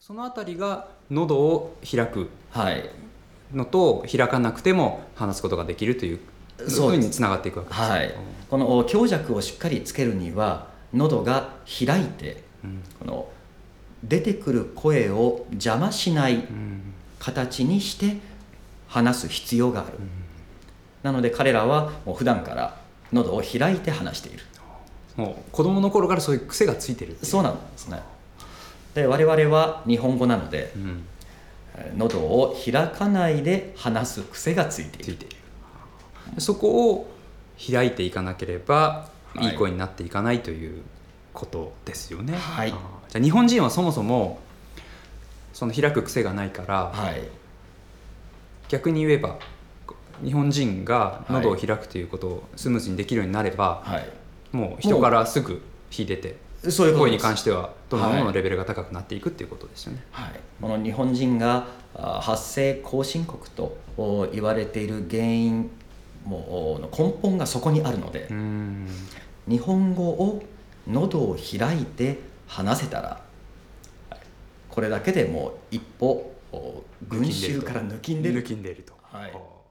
そのあたりが喉を開くはいのと、開かなくても話すことができるというふうにつながっていくわけです。 はい、この強弱をしっかりつけるには喉が開いて、この出てくる声を邪魔しない形にして話す必要がある。なので彼らはもう普段から喉を開いて話している。 もう子供の頃からそういう癖がついてるっていう。 そうなんですね。で我々は日本語なので、喉を開かないで話す癖がついている。 そこを開いていかなければいい声になっていかないということですよね。 はい、 じゃあ日本人はそもそもその開く癖がないから、 はい、 逆に言えば日本人が喉を開くということをスムーズにできるようになれば、 はい、 もう人からすぐ秀でて、 そういうことです。 声に関してはどんどんどんどんレベルが高くなっていくっていうことですよね。 はい、この日本人が発声後進国と言われている原因もの根本がそこにあるので、日本語を喉を開いて話せたら、これだけでもう一歩群衆から抜きんでると。 はい。